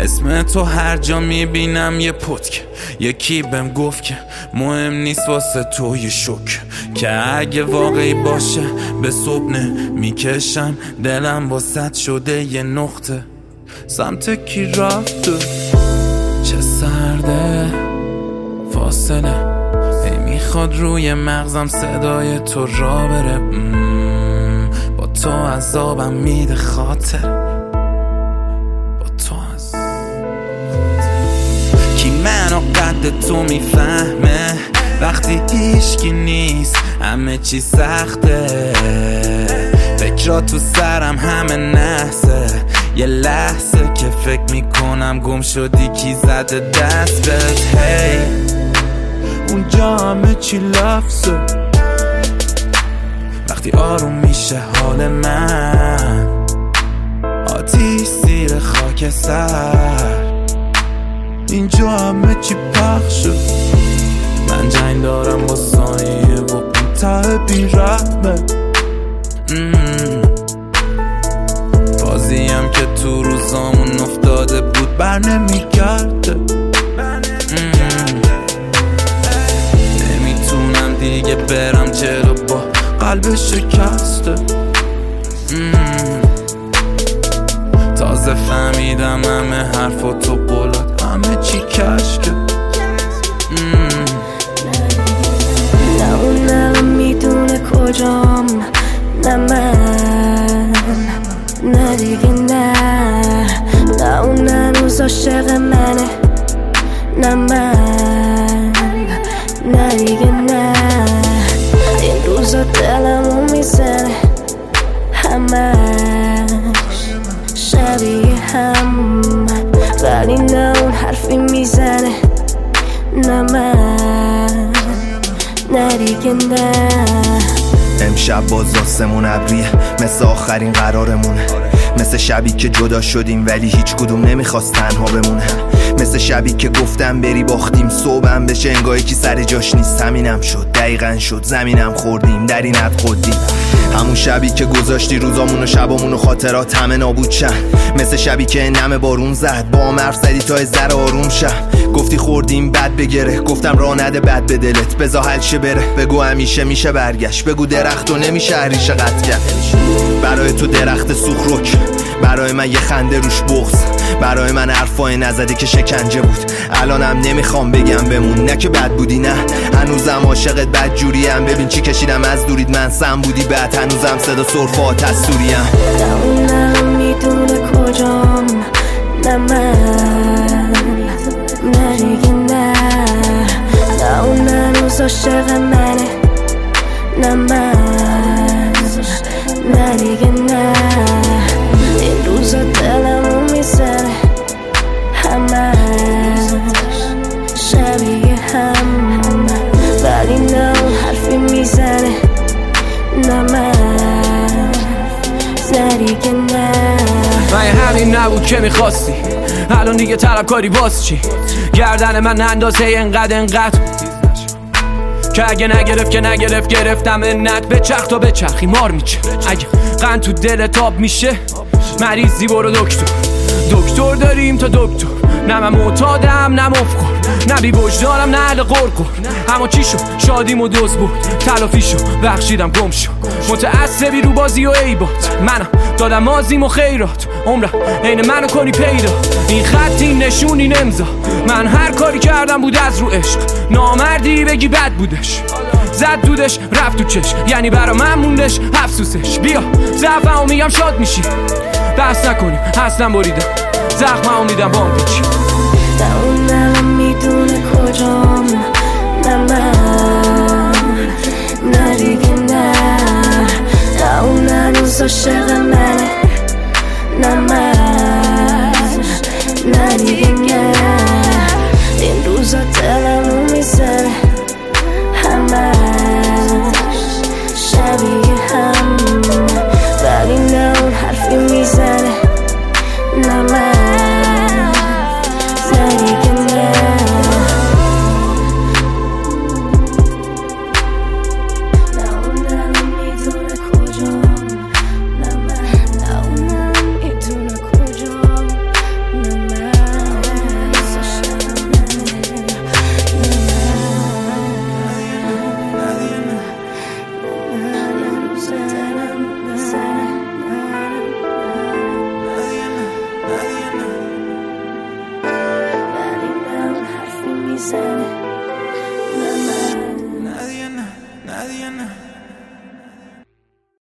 اسم تو هر جا میبینم یه پتک. یکی بهم گفت که مهم نیست واسه تو یه شک، که اگه واقعی باشه به صبح میکشم دلم واسط شده یه نقطه. سمت کی رفته چه سرده فاصله، ای میخواد روی مغزم صدای تو را بره. با تو عذابم میده خاطر، با تو کی منو قد تو میفهمه وقتی هیچکی نیست همه چی سخته. فکرها تو سرم همه نحسه، یه لحظه که فکر میکنم گم شدی کی زده دست بهت. هی اونجا همه چی لفظه، وقتی آروم میشه حال من آتیش زیر خاک سر. اینجا همه چی پخشه، من جنگ دارم با سایه و اون ته بیرحمه. بازیم که تو روزامون افتاده بود بر نمیگرده. نمیتونم دیگه برم جلو با قلب شکسته. تازه فهمیدم همه حرف و تو قولات همه چی کشکه. نه اونم میدونه کجام، نه من، نه دیگه نه. نه اون هنوز عاشق منه، نه من، نه دیگه نه. این روزا دلمو میزنه همش شبیه هم، ولی نه اون حرفی میزنه، نه من، نه دیگه نه. امشب باز آسمون ابریه مثل آخرین قرارمونه، مثل شبی که جدا شدیم ولی هیچ کدوم نمیخواست تنها بمونه، مثل شبی که گفتم بری باختیم صبحم بشه انگاهی که سر جاش نیست. همینم شد دقیقاً شد، زمینم خوردیم در اینت خودیم. همون شبی که گذاشتی روزامون و شبامون و خاطرات همه نابود شن، مثل شبی که نم بارون زد با هم حرف زدی تا ذره آروم شم. گفتی خوردیم بد بگره، گفتم راه نده بد به دلت، بذار حل شه بره. بگو همیشه میشه برگشت، بگو درخت و نمیشه ریشه قطع کرد. برای تو درخت سوخرک، برای من یه خنده روش بغض، برای من حرفای نزدی که شکنجه بود. الانم نمیخوام بگم بمون، نه که بد بودی نه هنوزم عاشقت بد جوریم. ببین چی کشیدم از دورید من سم بودی بعد هنوزم صدا سرفات از سوریم. نه اونم میدونه کجام، نه من، نه دیگه نه. نه اون هنوز عاشق منه، نه من، نه دیگه نه. این روزا دلمو میزنه همش شبیه هم، ولی نه اون حرفی میزنه، نه من، نه دیگه نه. من همین نبود که میخواستی، الان دیگه طلبکاری باز چی؟ گردن من اندازه انقدر که اگه نگرفت که نگرفت گرفتم منت. بچرخ تا بچرخی مار میچه، اگه قند تو دل تاب میشه مریضی برو دکتر داریم تا دکتر. نه من معتادم نه مفکر، نه بی وجدانم نه اهل قرقر. اما چی شد شادیم و دوز بود، تلافی شد بخشیدم گم شد. متعصبی رو بازی و عیبات، منم دادم مازیم و خیرات. عمرم عین منو کنی پیدا، این خط این نشون این امضا. من هر کاری کردم بود از رو عشق، نامردی بگی بد بودش. زد دودش رفت تو چش، یعنی برا من موندش افسوسش. بیا ضعفمو میگم شاد میشی، دست نکنیم اصلا بریدم زخممو میدم بام پیچی. نه اونم میدونه کجام، نه من، نه